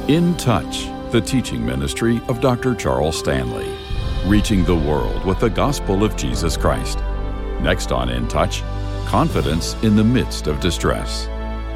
In Touch, the teaching ministry of Dr. Charles Stanley, reaching the world with the gospel of Jesus Christ. Next on In Touch, confidence in the midst of distress.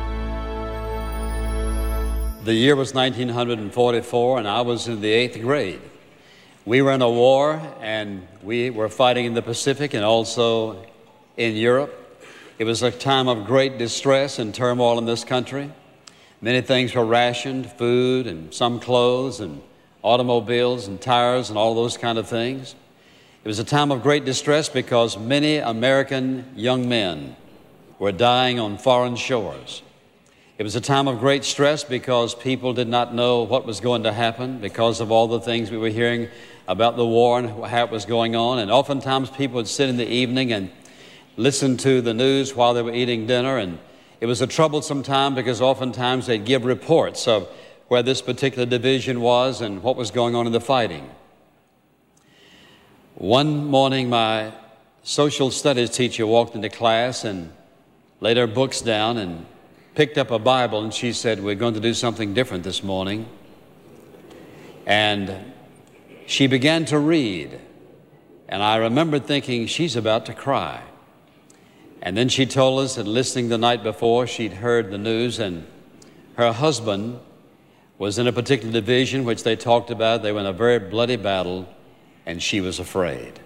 The year was 1944, and I was in the 8th grade. We were in a war, and we were fighting in the Pacific and also in Europe. It was a time of great distress and turmoil in this country. Many things were rationed, food and some clothes and automobiles and tires and all those kind of things. It was a time of great distress because many American young men were dying on foreign shores. It was a time of great stress because people did not know what was going to happen because of all the things we were hearing about the war and how it was going on. And oftentimes people would sit in the evening and listen to the news while they were eating dinner, and it was a troublesome time because oftentimes they'd give reports of where this particular division was and what was going on in the fighting. One morning, my social studies teacher walked into class and laid her books down and picked up a Bible, and she said, "We're going to do something different this morning." And she began to read, and I remembered thinking, she's about to cry. And then she told us that listening the night before, she'd heard the news, and her husband was in a particular division which they talked about. They were in a very bloody battle, and she was afraid.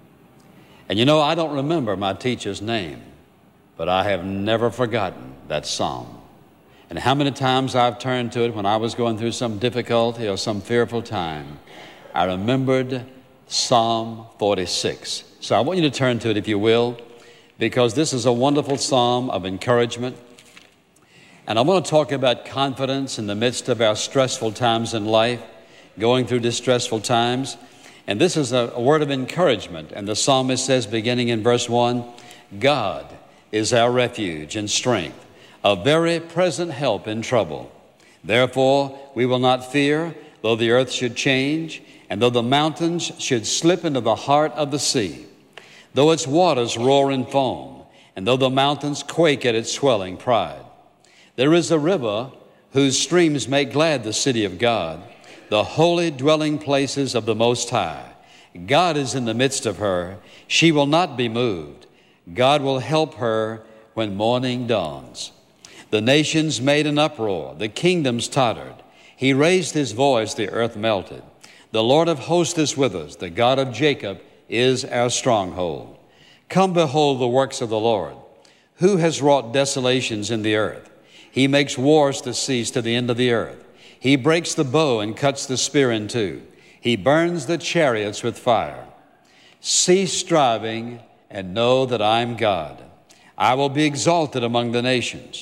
And you know, I don't remember my teacher's name, but I have never forgotten that psalm. And how many times I've turned to it when I was going through some difficulty or some fearful time, I remembered Psalm 46. So I want you to turn to it, if you will, because this is a wonderful psalm of encouragement. And I want to talk about confidence in the midst of our stressful times in life, going through distressful times. And this is a word of encouragement. And the psalmist says, beginning in verse 1, God is our refuge and strength, a very present help in trouble. Therefore, we will not fear, though the earth should change, and though the mountains should slip into the heart of the sea. Though its waters roar and foam, and though the mountains quake at its swelling pride. There is a river whose streams make glad the city of God, the holy dwelling places of the Most High. God is in the midst of her. She will not be moved. God will help her when morning dawns. The nations made an uproar. The kingdoms tottered. He raised his voice, the earth melted. The Lord of hosts is with us. The God of Jacob is our stronghold. Come behold the works of the Lord, who has wrought desolations in the earth. He makes wars to cease to the end of the earth. He breaks the bow and cuts the spear in two. He burns the chariots with fire. Cease striving and know that I am God. I will be exalted among the nations.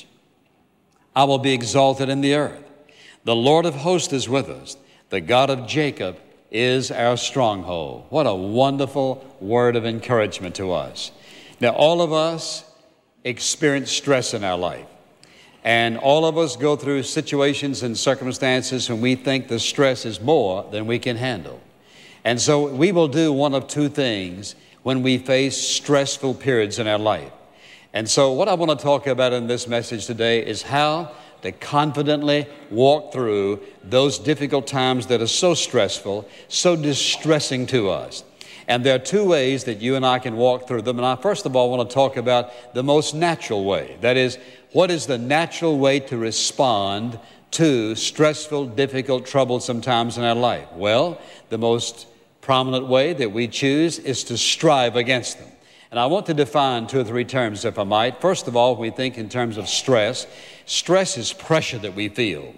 I will be exalted in the earth. The Lord of hosts is with us. The God of Jacob is our stronghold. What a wonderful word of encouragement to us. Now, all of us experience stress in our life. And all of us go through situations and circumstances when we think the stress is more than we can handle. And so we will do one of two things when we face stressful periods in our life. And so what I want to talk about in this message today is how to confidently walk through those difficult times that are so stressful, so distressing to us. And there are two ways that you and I can walk through them. And I first of all want to talk about the most natural way. That is, what is the natural way to respond to stressful, difficult, troublesome times in our life? Well, the most prominent way that we choose is to strive against them. And I want to define two or three terms, if I might. First of all, we think in terms of stress. Stress is pressure that we feel.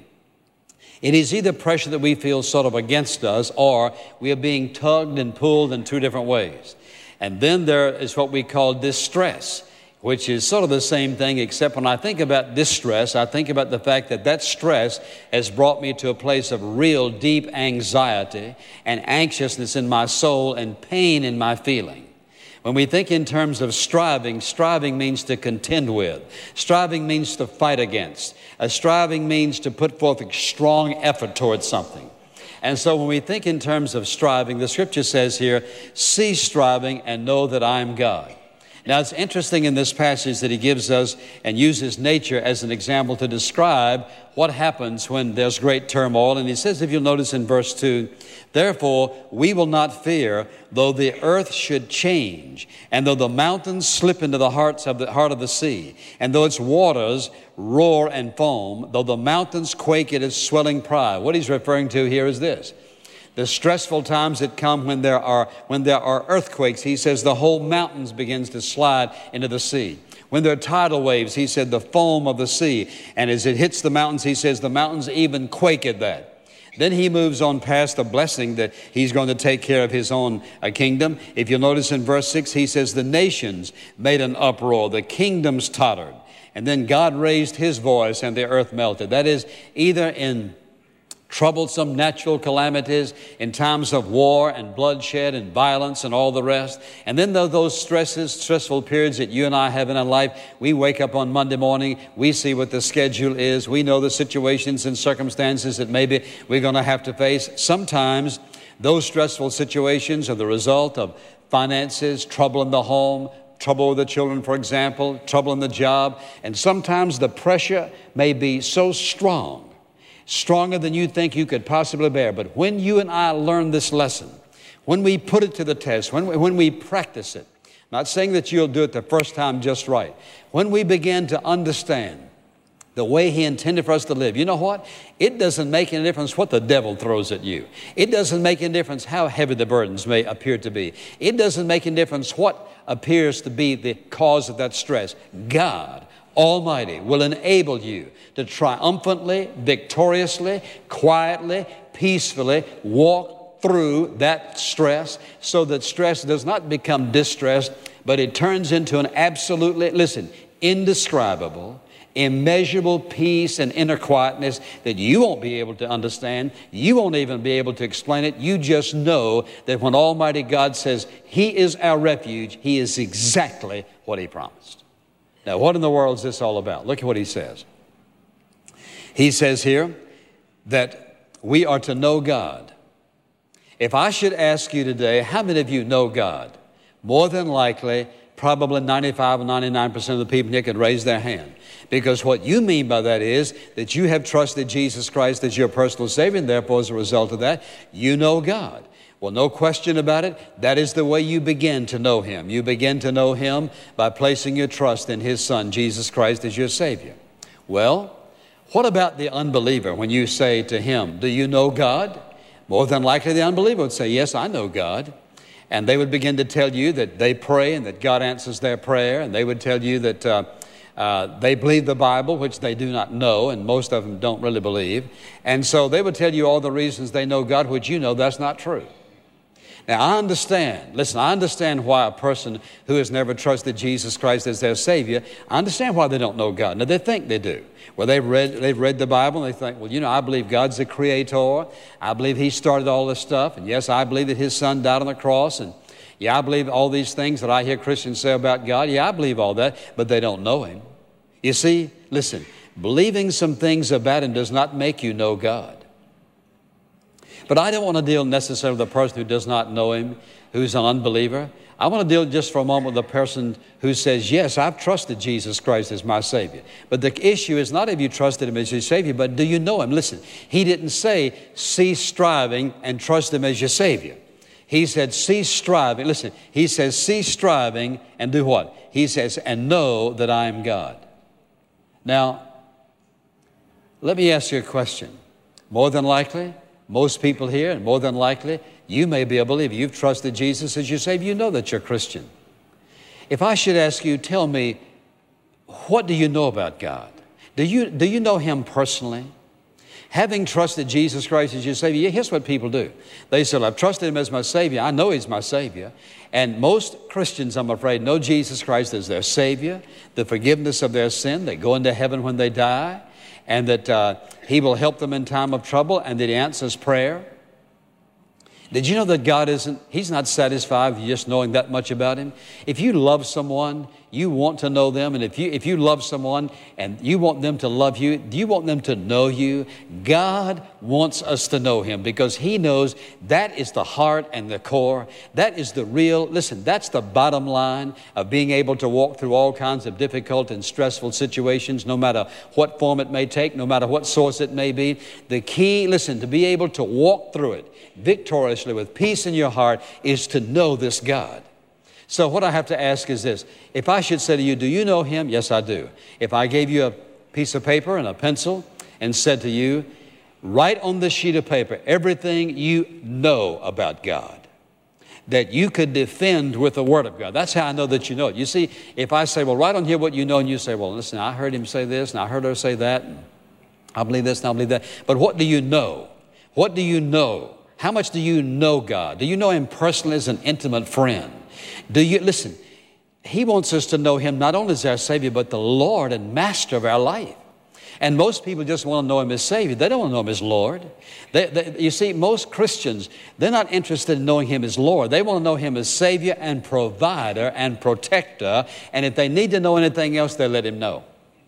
It is either pressure that we feel sort of against us, or we are being tugged and pulled in two different ways. And then there is what we call distress, which is sort of the same thing, except when I think about distress, I think about the fact that that stress has brought me to a place of real deep anxiety and anxiousness in my soul and pain in my feeling. When we think in terms of striving, striving means to contend with. Striving means to fight against. Striving means to put forth a strong effort towards something. And so when we think in terms of striving, the scripture says here, cease striving and know that I am God. Now, it's interesting in this passage that he gives us and uses nature as an example to describe what happens when there's great turmoil. And he says, if you'll notice in verse 2, therefore we will not fear, though the earth should change, and though the mountains slip into the heart of the sea, and though its waters roar and foam, though the mountains quake at its swelling pride. What he's referring to here is this. The stressful times that come when there are earthquakes, he says the whole mountains begins to slide into the sea. When there are tidal waves, he said the foam of the sea. And as it hits the mountains, he says the mountains even quake at that. Then he moves on past the blessing that he's going to take care of his own kingdom. If you'll notice in verse 6, he says the nations made an uproar, the kingdoms tottered. And then God raised his voice and the earth melted. That is, either in troublesome natural calamities, in times of war and bloodshed and violence and all the rest. And then those stressful periods that you and I have in our life, we wake up on Monday morning, we see what the schedule is, we know the situations and circumstances that maybe we're going to have to face. Sometimes those stressful situations are the result of finances, trouble in the home, trouble with the children, for example, trouble in the job. And sometimes the pressure may be so strong, stronger than you think you could possibly bear. But when you and I learn this lesson, when we put it to the test, when we practice it, not saying that you'll do it the first time just right, when we begin to understand the way he intended for us to live, you know what? It doesn't make any difference what the devil throws at you. It doesn't make any difference how heavy the burdens may appear to be. It doesn't make any difference what appears to be the cause of that stress. God Almighty will enable you to triumphantly, victoriously, quietly, peacefully walk through that stress so that stress does not become distress, but it turns into an absolutely, listen, indescribable, immeasurable peace and inner quietness that you won't be able to understand. You won't even be able to explain it. You just know that when Almighty God says He is our refuge, He is exactly what He promised. Now, what in the world is this all about? Look at what he says. He says here that we are to know God. If I should ask you today, how many of you know God? More than likely, probably 95 or 99% of the people here could raise their hand. Because what you mean by that is that you have trusted Jesus Christ as your personal Savior, and therefore, as a result of that, you know God. Well, no question about it, that is the way you begin to know Him. You begin to know Him by placing your trust in His Son, Jesus Christ, as your Savior. Well, what about the unbeliever when you say to him, do you know God? More than likely the unbeliever would say, yes, I know God. And they would begin to tell you that they pray and that God answers their prayer. And they would tell you that they believe the Bible, which they do not know, and most of them don't really believe. And so they would tell you all the reasons they know God, which you know that's not true. Now, I understand why a person who has never trusted Jesus Christ as their Savior, I understand why they don't know God. Now, they think they do. Well, they've read the Bible, and they think, well, I believe God's the Creator. I believe He started all this stuff. And yes, I believe that His Son died on the cross. And yeah, I believe all these things that I hear Christians say about God. Yeah, I believe all that, but they don't know Him. You see, listen, believing some things about Him does not make you know God. But I don't want to deal necessarily with a person who does not know Him, who's an unbeliever. I want to deal just for a moment with a person who says, yes, I've trusted Jesus Christ as my Savior. But the issue is not have you trusted Him as your Savior, but do you know Him? Listen, He didn't say cease striving and trust Him as your Savior. He said cease striving. Listen, He says cease striving and do what? He says, and know that I am God. Now, let me ask you a question. More than likely, most people here, and more than likely, you may be a believer. You've trusted Jesus as your Savior. You know that you're a Christian. If I should ask you, tell me, what do you know about God? Do you know Him personally? Having trusted Jesus Christ as your Savior, here's what people do. They say, I've trusted Him as my Savior. I know He's my Savior. And most Christians, I'm afraid, know Jesus Christ as their Savior, the forgiveness of their sin. They go into heaven when they die, and that He will help them in time of trouble, and that He answers prayer. Did you know that God He's not satisfied with just knowing that much about Him? If you love someone, you want to know them. And if you love someone and you want them to love you, do you want them to know you? God wants us to know Him because He knows that is the heart and the core. That is the real, listen, that's the bottom line of being able to walk through all kinds of difficult and stressful situations, no matter what form it may take, no matter what source it may be. The key, listen, to be able to walk through it victoriously with peace in your heart is to know this God. So what I have to ask is this. If I should say to you, do you know Him? Yes, I do. If I gave you a piece of paper and a pencil and said to you, write on this sheet of paper everything you know about God that you could defend with the Word of God. That's how I know that you know it. You see, if I say, well, write on here what you know, and you say, well, listen, I heard him say this, and I heard her say that, and I believe this, and I believe that. But what do you know? What do you know? How much do you know God? Do you know Him personally as an intimate friend? Listen, He wants us to know Him not only as our Savior, but the Lord and Master of our life. And most people just want to know Him as Savior. They don't want to know Him as Lord. You see, most Christians, they're not interested in knowing Him as Lord. They want to know Him as Savior and provider and protector. And if they need to know anything else, they let Him know.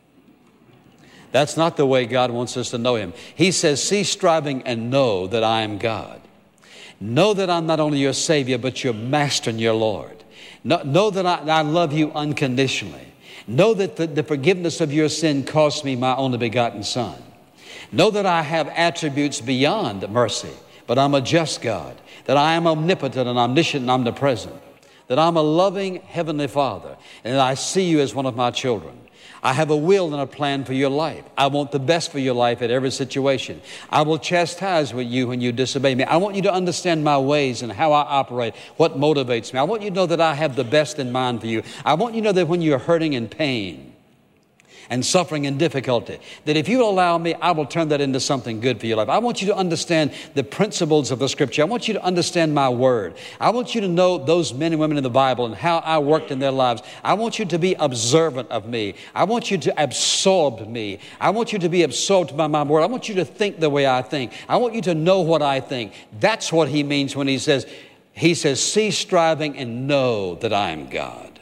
That's not the way God wants us to know Him. He says, cease striving and know that I am God. Know that I'm not only your Savior, but your Master and your Lord. Know that I love you unconditionally. Know that the forgiveness of your sin cost me my only begotten Son. Know that I have attributes beyond mercy, but I'm a just God. That I am omnipotent and omniscient and omnipresent. That I'm a loving Heavenly Father, and that I see you as one of my children. I have a will and a plan for your life. I want the best for your life at every situation. I will chastise with you when you disobey me. I want you to understand my ways and how I operate, what motivates me. I want you to know that I have the best in mind for you. I want you to know that when you're hurting and pain and suffering and difficulty, that if you allow me, I will turn that into something good for your life. I want you to understand the principles of the Scripture. I want you to understand my Word. I want you to know those men and women in the Bible and how I worked in their lives. I want you to be observant of me. I want you to absorb me. I want you to be absorbed by my Word. I want you to think the way I think. I want you to know what I think. That's what He means when He says, cease striving and know that I am God.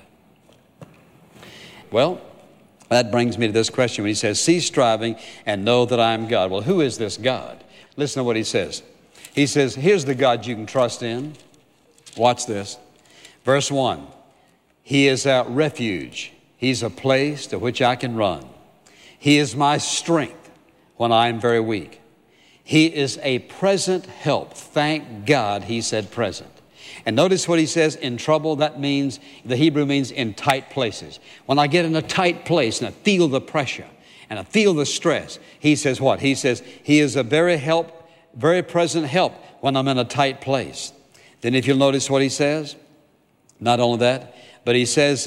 Well, that brings me to this question when He says, cease striving and know that I am God. Well, who is this God? Listen to what He says. He says, here's the God you can trust in. Watch this. Verse 1, He is our refuge. He's a place to which I can run. He is my strength when I am very weak. He is a present help. Thank God He said present. And notice what He says, in trouble, that means, the Hebrew means in tight places. When I get in a tight place and I feel the pressure and I feel the stress, He says what? He says, He is a very present help when I'm in a tight place. Then if you'll notice what He says, not only that, but He says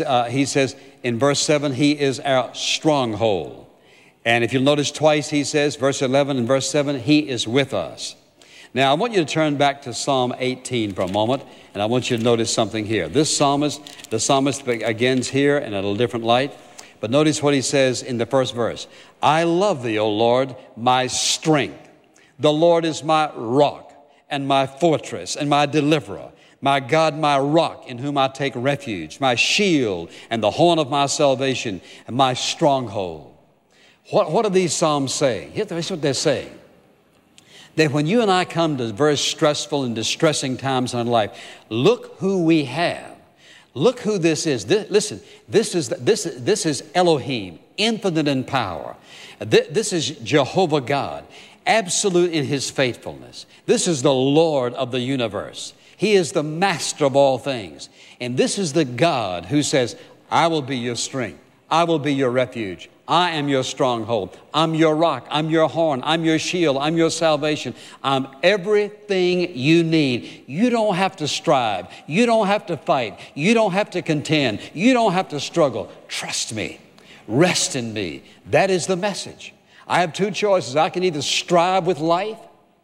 in verse 7, He is our stronghold. And if you'll notice twice, He says, verse 11 and verse 7, He is with us. Now, I want you to turn back to Psalm 18 for a moment, and I want you to notice something here. The psalmist begins here in a little different light, but notice what he says in the first verse. I love Thee, O Lord, my strength. The Lord is my rock and my fortress and my deliverer, my God, my rock in whom I take refuge, my shield and the horn of my salvation and my stronghold. What are these psalms saying? Here's what they're saying. That when you and I come to very stressful and distressing times in our life, look who we have. Look who this is. Listen, this is Elohim, infinite in power. This is Jehovah God, absolute in His faithfulness. This is the Lord of the universe. He is the master of all things. And this is the God who says, I will be your strength. I will be your refuge. I am your stronghold. I'm your rock. I'm your horn. I'm your shield. I'm your salvation. I'm everything you need. You don't have to strive. You don't have to fight. You don't have to contend. You don't have to struggle. Trust me. Rest in me. That is the message. I have two choices. I can either strive with life,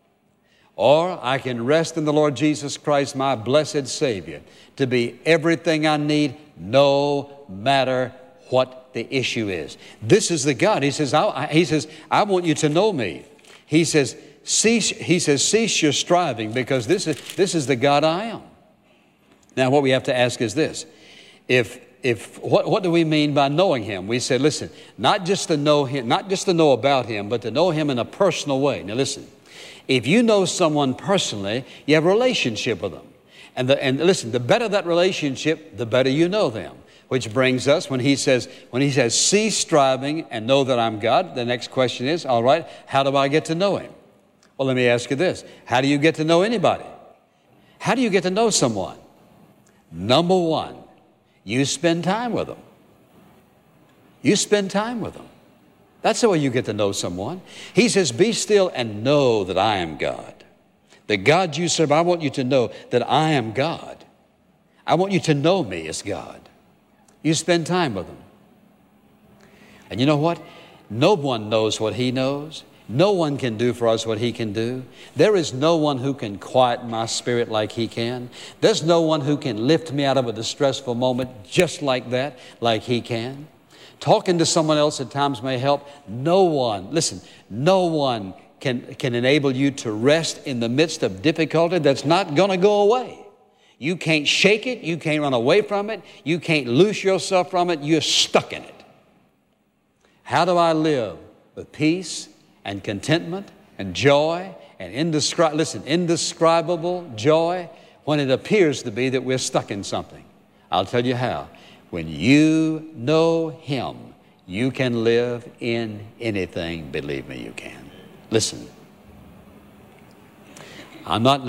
or I can rest in the Lord Jesus Christ, my blessed Savior, to be everything I need, no matter what the issue is. This is the God. He says, I want you to know me. He says, cease your striving, because this is the God I am. Now, what we have to ask is this. If what do we mean by knowing Him? We say, listen, not just to know Him, not just to know about Him, but to know Him in a personal way. Now listen, if you know someone personally, you have a relationship with them. And listen, the better that relationship, the better you know them. Which brings us, when he says, cease striving and know that I'm God, the next question is, all right, how do I get to know Him? Well, let me ask you this. How do you get to know anybody? How do you get to know someone? Number one, you spend time with them. You spend time with them. That's the way you get to know someone. He says, be still and know that I am God. The God you serve, I want you to know that I am God. I want you to know me as God. You spend time with Him. And you know what? No one knows what He knows. No one can do for us what He can do. There is no one who can quiet my spirit like He can. There's no one who can lift me out of a distressful moment just like that, like He can. Talking to someone else at times may help. No one, listen, no one can enable you to rest in the midst of difficulty that's not going to go away. You can't shake it. You can't run away from it. You can't loose yourself from it. You're stuck in it. How do I live with peace and contentment and joy and indescribable joy when it appears to be that we're stuck in something? I'll tell you how. When you know Him, you can live in anything. Believe me, you can. Listen. I want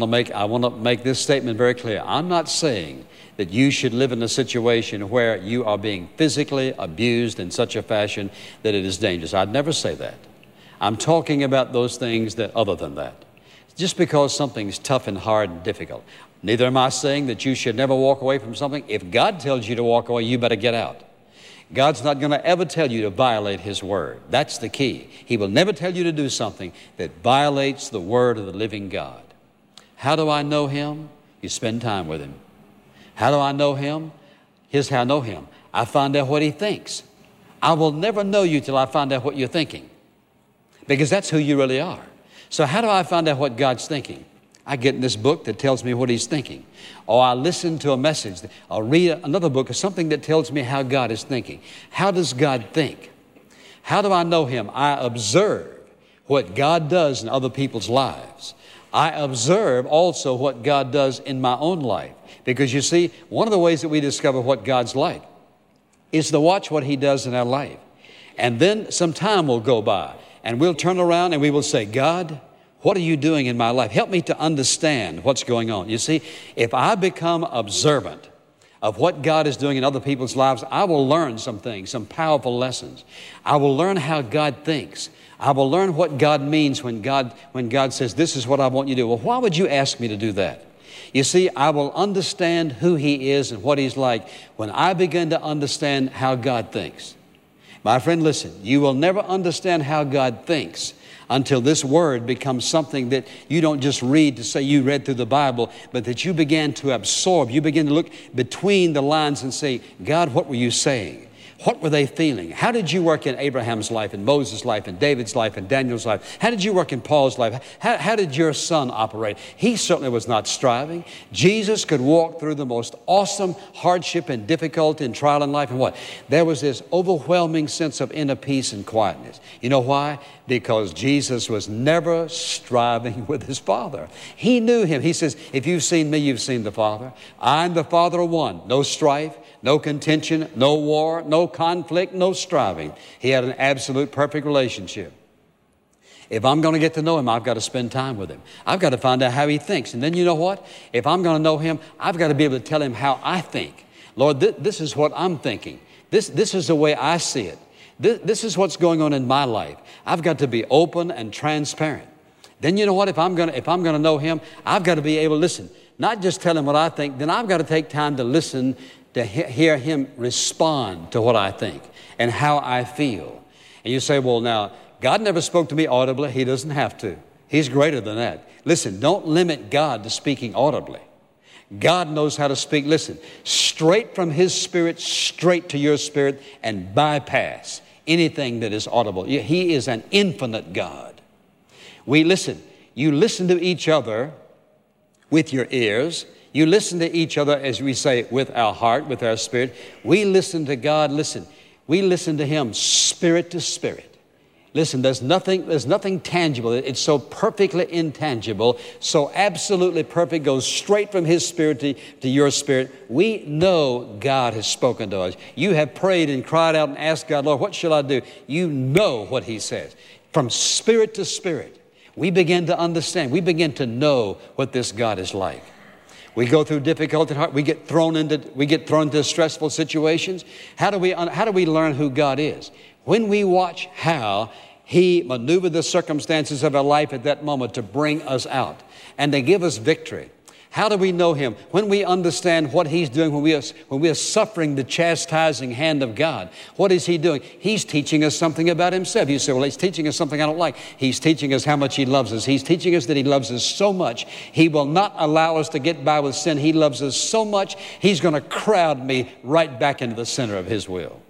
to make this statement very clear. I'm not saying that you should live in a situation where you are being physically abused in such a fashion that it is dangerous. I'd never say that. I'm talking about those things that other than that. Just because something's tough and hard and difficult. Neither am I saying that you should never walk away from something. If God tells you to walk away, you better get out. God's not going to ever tell you to violate His Word. That's the key. He will never tell you to do something that violates the Word of the living God. How do I know Him? You spend time with Him. How do I know Him? Here's how I know Him. I find out what He thinks. I will never know you till I find out what you're thinking, because that's who you really are. So how do I find out what God's thinking? I get in this book that tells me what He's thinking. Or I listen to a message. I'll read another book or something that tells me how God is thinking. How does God think? How do I know Him? I observe what God does in other people's lives. I observe also what God does in my own life. Because you see, one of the ways that we discover what God's like is to watch what He does in our life. And then some time will go by and we'll turn around and we will say, God, what are you doing in my life? Help me to understand what's going on. You see, if I become observant of what God is doing in other people's lives, I will learn some things, some powerful lessons. I will learn how God thinks. I will learn what God means when God says, this is what I want you to do. Well, why would you ask me to do that? You see, I will understand who He is and what He's like when I begin to understand how God thinks. My friend, listen, you will never understand how God thinks until this Word becomes something that you don't just read to say you read through the Bible, but that you begin to absorb. You begin to look between the lines and say, God, what were you saying? What were they feeling? How did you work in Abraham's life, and Moses' life, and David's life, and Daniel's life? How did you work in Paul's life? How did your son operate? He certainly was not striving. Jesus could walk through the most awesome hardship and difficulty and trial in life, and what? There was this overwhelming sense of inner peace and quietness. You know why? Because Jesus was never striving with His Father. He knew Him. He says, if you've seen me, you've seen the Father. I'm the Father of one. No strife, no contention, no war, no conflict, no striving. He had an absolute perfect relationship. If I'm going to get to know Him, I've got to spend time with Him. I've got to find out how He thinks. And then you know what? If I'm going to know Him, I've got to be able to tell Him how I think. Lord, this is what I'm thinking. This is the way I see it. This is what's going on in my life. I've got to be open and transparent. Then you know what? If I'm going to know Him, I've got to be able to listen. Not just tell Him what I think. Then I've got to take time to listen, to hear Him respond to what I think and how I feel. And you say, well, now, God never spoke to me audibly. He doesn't have to. He's greater than that. Listen, don't limit God to speaking audibly. God knows how to speak, listen, straight from His Spirit, straight to your spirit, and bypass anything that is audible. He is an infinite God. You listen to each other with your ears. You listen to each other, as we say, with our heart, with our spirit. We listen to God, listen. We listen to Him spirit to spirit. Listen, there's nothing tangible. It's so perfectly intangible, so absolutely perfect, goes straight from His spirit to your spirit. We know God has spoken to us. You have prayed and cried out and asked God, Lord, what shall I do? You know what He says. From spirit to spirit, we begin to understand. We begin to know what this God is like. We go through difficulty. We get thrown into stressful situations. How do we learn who God is? When we watch how He maneuvered the circumstances of our life at that moment to bring us out and to give us victory. How do we know Him? When we understand what He's doing, when we are suffering the chastising hand of God, what is He doing? He's teaching us something about Himself. You say, well, He's teaching us something I don't like. He's teaching us how much He loves us. He's teaching us that He loves us so much. He will not allow us to get by with sin. He loves us so much, He's going to crowd me right back into the center of His will.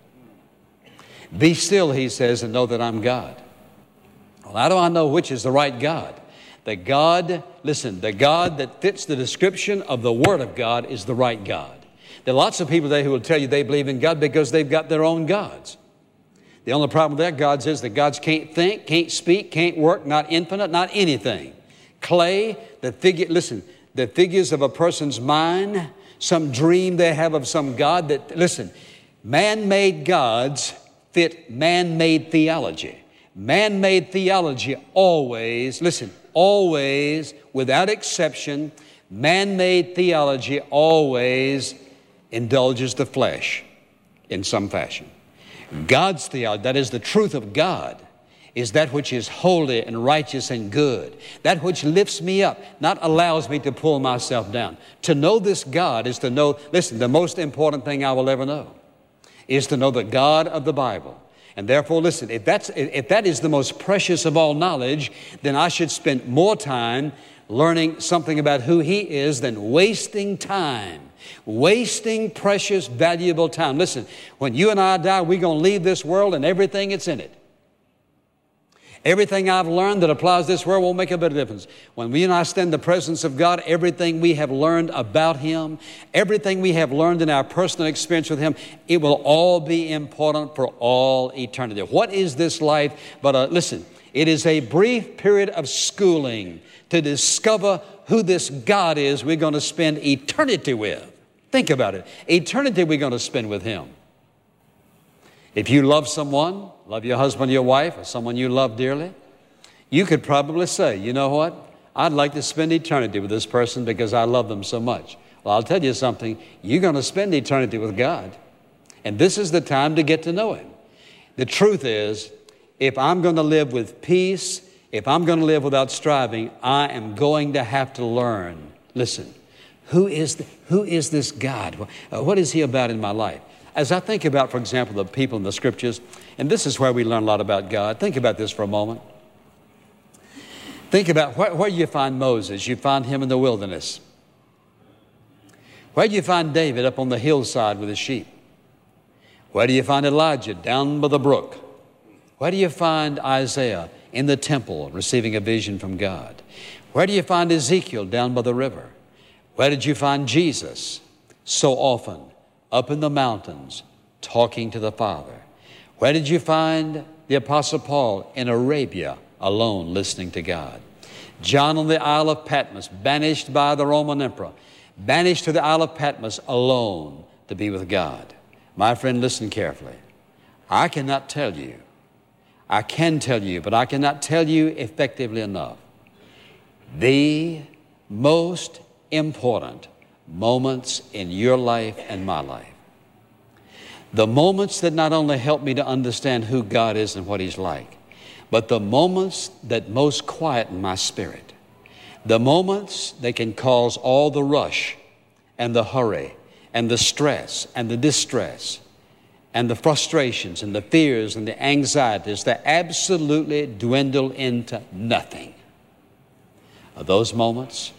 Be still, He says, and know that I'm God. Well, how do I know which is the right God? The God that fits the description of the Word of God is the right God. There are lots of people there who will tell you they believe in God because they've got their own gods. The only problem with their gods is that gods can't think, can't speak, can't work, not infinite, not anything. Clay, the figures of a person's mind, some dream they have of some God that, man-made gods fit man-made theology. Man-made theology always, without exception, man-made theology always indulges the flesh in some fashion. God's theology, that is the truth of God, is that which is holy and righteous and good. That which lifts me up, not allows me to pull myself down. To know this God is to know, the most important thing I will ever know is to know the God of the Bible. And therefore, if that is the most precious of all knowledge, then I should spend more time learning something about who He is than wasting time, wasting precious, valuable time. Listen, when you and I die, we're going to leave this world and everything that's in it. Everything I've learned that applies to this world won't make a bit of difference. When we and I stand in the presence of God, everything we have learned about Him, everything we have learned in our personal experience with Him, it will all be important for all eternity. What is this life? But it is a brief period of schooling to discover who this God is we're going to spend eternity with. Think about it. Eternity we're going to spend with Him. If you love someone, love your husband, your wife, or someone you love dearly, you could probably say, you know what? I'd like to spend eternity with this person because I love them so much. Well, I'll tell you something. You're going to spend eternity with God. And this is the time to get to know Him. The truth is, if I'm going to live with peace, if I'm going to live without striving, I am going to have to learn. Listen, who is this God? What is He about in my life? As I think about, for example, the people in the Scriptures, and this is where we learn a lot about God. Think about this for a moment. Think about where you find Moses. You find him in the wilderness. Where do you find David? Up on the hillside with his sheep. Where do you find Elijah? Down by the brook. Where do you find Isaiah? In the temple, receiving a vision from God. Where do you find Ezekiel? Down by the river. Where did you find Jesus? So often, up in the mountains, talking to the Father. Where did you find the Apostle Paul? In Arabia, alone, listening to God. John on the Isle of Patmos, banished by the Roman emperor, banished to the Isle of Patmos alone to be with God. My friend, listen carefully. I cannot tell you. I can tell you, but I cannot tell you effectively enough. The most important moments in your life and my life. The moments that not only help me to understand who God is and what He's like, but the moments that most quieten my spirit. The moments that can cause all the rush and the hurry and the stress and the distress and the frustrations and the fears and the anxieties that absolutely dwindle into nothing. Are those moments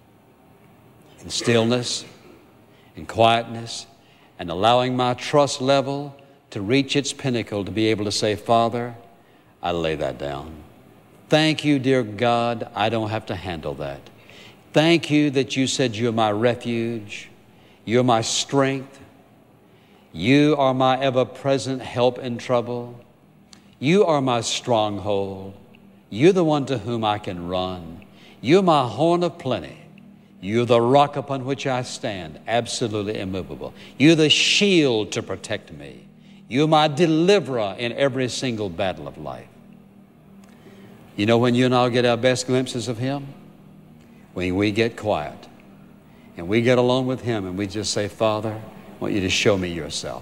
in stillness, in quietness, and allowing my trust level to reach its pinnacle to be able to say, Father, I lay that down. Thank you, dear God, I don't have to handle that. Thank you that you said you're my refuge, you're my strength, you are my ever-present help in trouble, you are my stronghold, you're the one to whom I can run, you're my horn of plenty, you're the rock upon which I stand, absolutely immovable. You're the shield to protect me. You're my deliverer in every single battle of life. You know when you and I get our best glimpses of Him? When we get quiet and we get alone with Him and we just say, Father, I want you to show me yourself.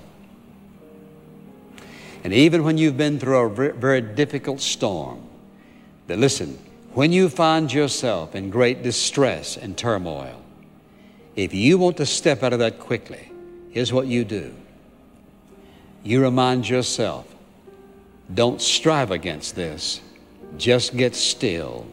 And even when you've been through a very difficult storm, that listen, when you find yourself in great distress and turmoil, if you want to step out of that quickly, here's what you do. You remind yourself, don't strive against this. Just get still.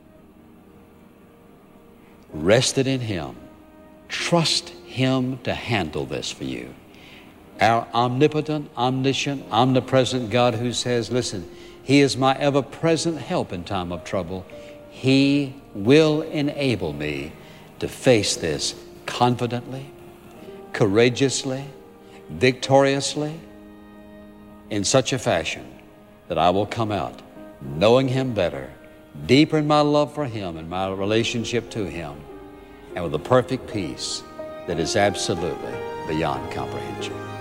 Rest it in Him. Trust Him to handle this for you. Our omnipotent, omniscient, omnipresent God who says, listen, He is my ever-present help in time of trouble. He will enable me to face this confidently, courageously, victoriously, in such a fashion that I will come out knowing Him better, deeper in my love for Him and my relationship to Him, and with a perfect peace that is absolutely beyond comprehension.